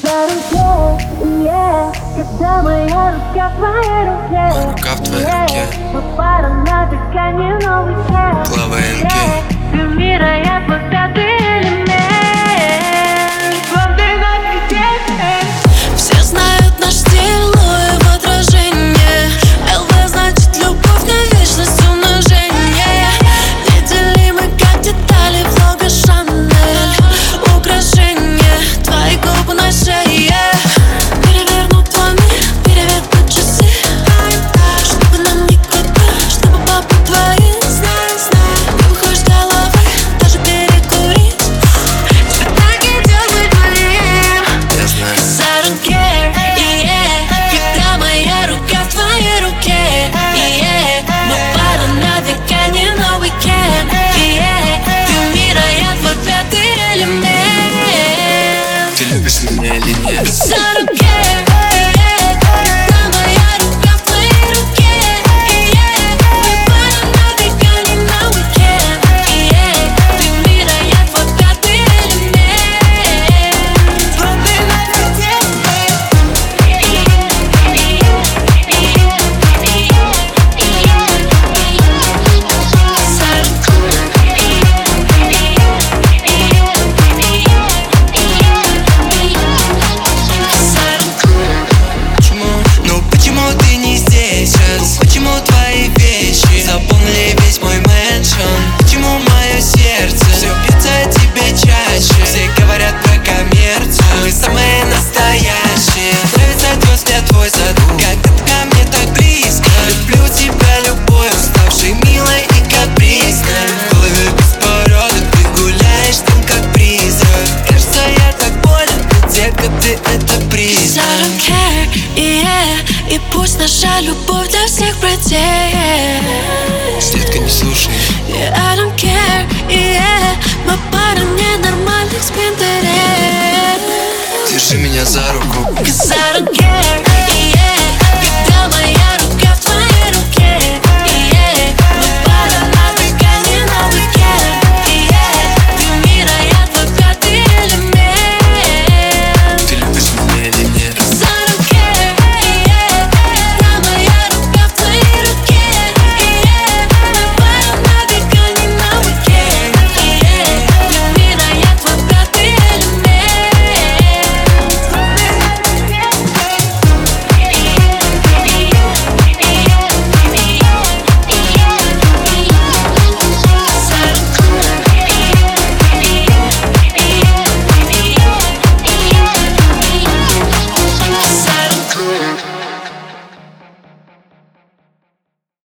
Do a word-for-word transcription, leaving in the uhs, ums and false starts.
за руке, yeah. Когда моя рука в твоей руке, моя рука в твоей руке, мы пара на дыхании новый свет. Клава эм кей. Ты мира, я твой пятый элемент. Все знают наш стиль, но его отражение. эл вэ значит любовь на вечность умножение. Неделимы как детали влога Шанель. Украшение, твои губы на шее. Переверну твой мир, переверну часы, чтобы нам никогда, чтобы папы твои. Не выходишь с головы, даже перекурить. Тебе так идет быть моим. Я знаю. I don't care, yeah. Когда моя рука в твоей руке, yeah. Мы пара на дыхании, но we can, yeah. Ты мира, я твой пятый элемент. Ты любишь меня или нет? I don't care, yeah. Когда моя рука в твоей руке, yeah. Мы пара на дыхании, но we can, yeah. Ты мира, я твой пятый элемент. Ну почему ты не здесь сейчас? Почему твои вещи заполнили весь мой мэншн? Почему мое сердце все бьется о тебе чаще? Все говорят про коммерцию, мы самые настоящие. Нравится твой взгляд, твой сад, когда ты ко мне так близко. Люблю тебя любовью, ставшей милой и капризной. В голове беспорядок, ты гуляешь там как призрак. Кажется, я так болен, детка, ты это признак. I don't care, yeah. И пусть наша любовь для всех протеет. Детка, не слушай. Yeah, I don't care, yeah. Мы пара ненормальных с Пинтерест. Держи меня за руку. Cause I don't care.